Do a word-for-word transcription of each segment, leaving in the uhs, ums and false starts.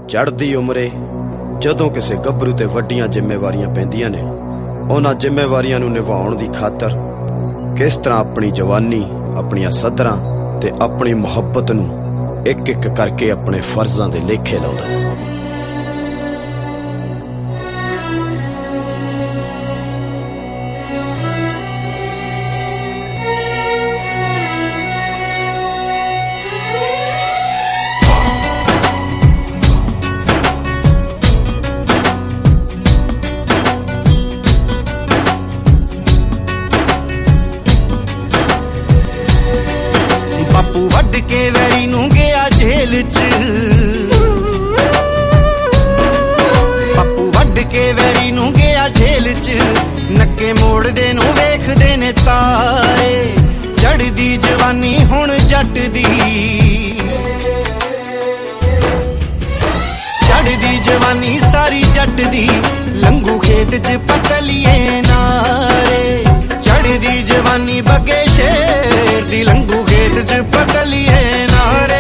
चढ़दी उमरे जदों किसी गभरू ते वड्डियां जिम्मेवारियां पैंदियां ने, उन्हां जिम्मेवारियां नूं निभाउण दी खातर किस तरह अपनी जवानी, अपनियां सदरां ते अपनी मुहब्बत नूं एक एक करके अपने फर्जां दे लेखे लाउंदा। बापू वड के वैरी नूं गया जेल च, बापू वड के वैरी नूं गया जेल च, नक्के मोड़दे नूं वेखदे ने तारे, चढ़दी जवानी हुण जट दी, चढ़दी जवानी सारी जट दी, लंघू खेत च पतलिए नारे, चढ़दी जवानी बगे शेर दी, लंघू खेत च पतलिए नारे।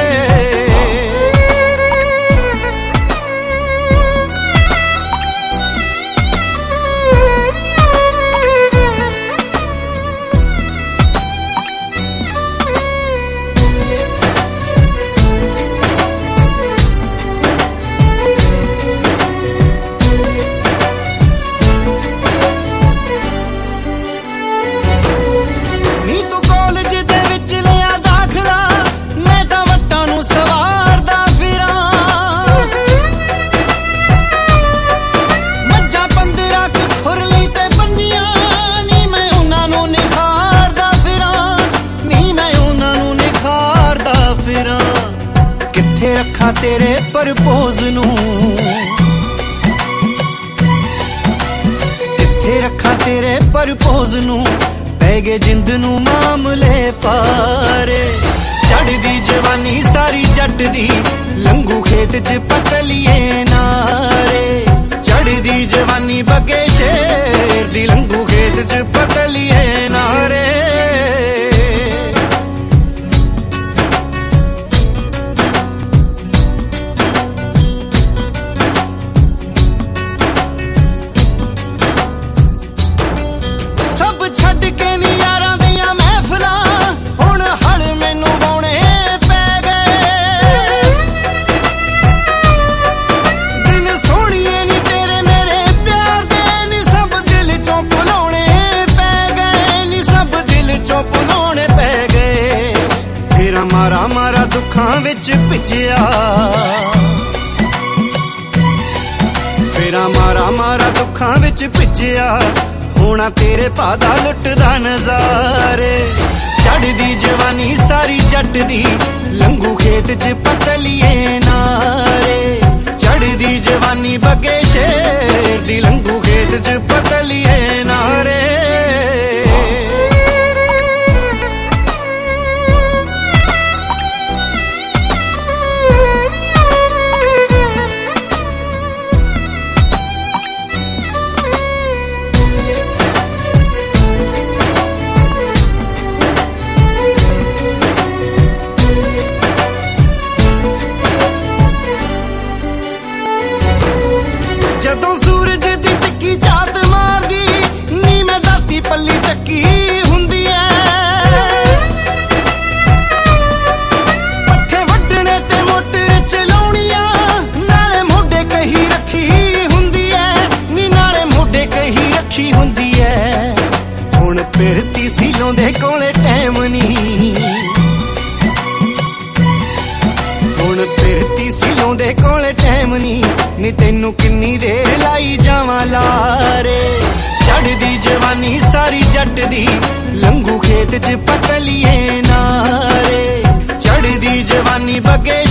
रखा तेरे परपोज नूं, किथे रखा तेरे परपोज नूं, पै गए जिंद नूं मामले पारे, चढ़दी जवानी सारी जट दी, लंघू खेत च पतलिए नारे, चढ़दी जवानी बगे शेर दी, लंघू खेत च पतलिए नारे। मारा मारा दुखां विच भिजिया, फेरा मारा मारा दुखां विच भिजिया, होना तेरे पादा लुटदा नजारे, चढ़दी जवानी सारी जट दी, लंघू खेत च पतलिए नारे, चढ़दी जवानी बगे शेर दी, लंघू खेत च पतलिए नारे। जदों सूरज दी टिक्की चात मारदी, नी मैं धरती पल्ली चक्की हुंदी ऐ, पट्ठे वड्डणे ते मोटर चलाउणियां, नाले मोढे कही रखी हुंदी ऐ, नी नाले मोढे कही रखी हुंदी ऐ, हुण फिरती सीलों दे कोले टैम नी, हुण फिरती सीलों दे कोले टैम नी, नी तैनू किन्नी देर लाई जावां लारे, चढ़दी जवानी सारी जट दी, लंघू खेत च पतलिए नारे, चढ़दी जवानी बगे